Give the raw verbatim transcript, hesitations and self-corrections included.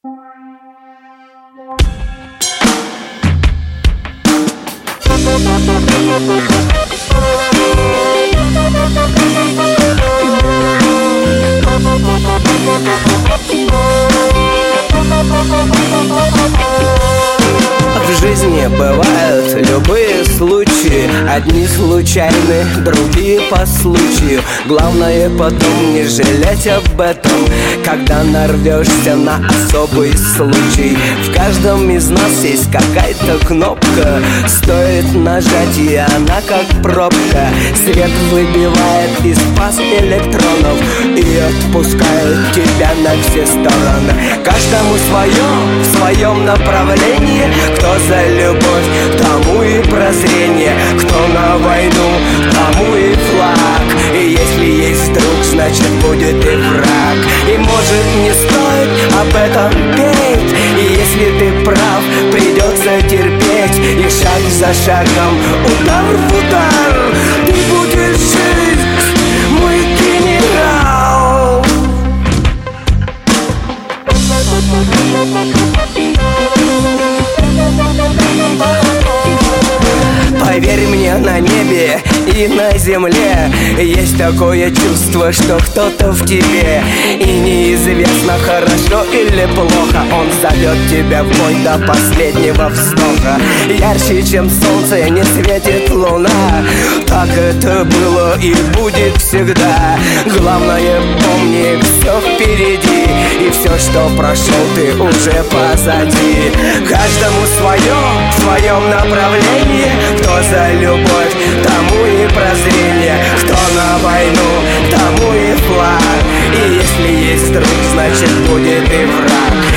В жизни бывают любые случаи, одни случайны, другие по случаю. Главное потом не жалеть об этом, когда нарвешься на особый случай. В каждом из нас есть какая-то кнопка, стоит нажать, и она как пробка. Свет выбивает из фаз электронов и отпускает тебя на все стороны. Каждому свое, в своем направлении. Кто за любовь, тому и прозрение. Кто на войну, тому и флаг. И если есть друг, значит будет и враг. И может не стоит об этом петь. И если ты прав, придется терпеть. И шаг за шагом, удар в удар, ты будешь жить, мой генерал. Поверь мне, на небе и на земле есть такое чувство, что кто-то в тебе. И неизвестно, хорошо или плохо, он зовет тебя в бой до последнего вздоха. Ярче, чем солнце, не светит луна. Так это было и будет всегда. Главное, помни, все впереди. И все, что прошел, ты уже позади. Каждому свое, в своем направлении. Кто за любовь, тому и прозрение. Кто на войну, тому и флаг. И если есть друг, значит будет и враг.